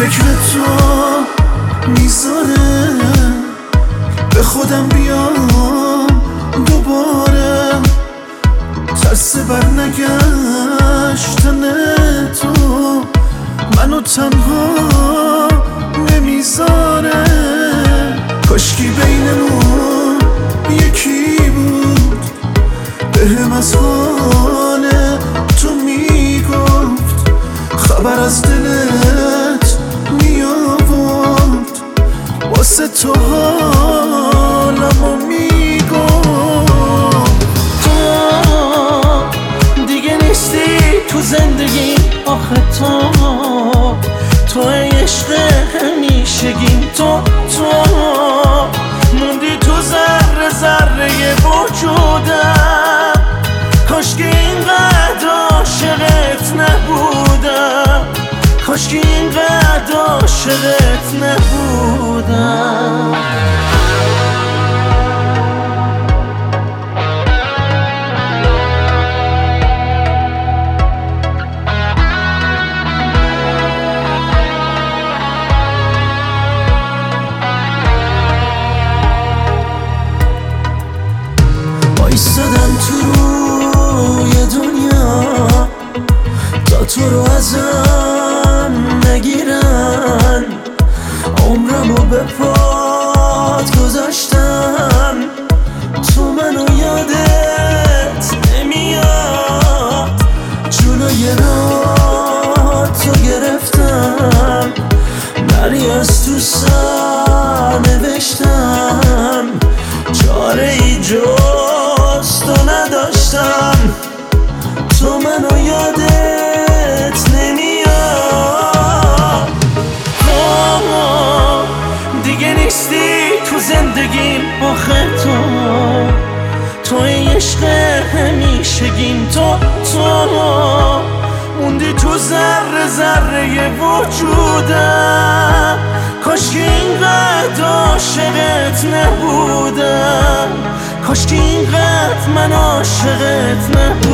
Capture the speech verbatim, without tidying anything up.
فکر تو میذاره به خودم بیام دوباره، ترس بر نگشتن تو منو تنها نمیذاره. کاشکی بینمون یکی بود بهم از حال تو میگفت، خبر از دلت میآورد، واسه تو حالمو میگفت. تو دیگه نیستی تو زندگی، آخه تو تو عشق همیشگیم، تو تو موندی تو ذره ذره وجودم. کاش که اینقدر عاشقت نبودم، کاش که اینقدر عاشقت نبودم. ایستادم تو روی دنیا تا تو رو ازم نگیرن، عمرمو به پات گذاشتم، تو منو یادت نمیاد. جلوی راه تو گرفتم، نری از تو سر نوشتم، چاره ای جز تو نداشتم، تو منو یادت نمیاد. تو دیگه نیستی تو زندگیم، آخه تو تو عشق همیشگیم، تو تو موندی تو ذره ذره وجودم. کاش که اینقدر عاشقت نبودم، کاش که اینقدر من عاشقت نبودم.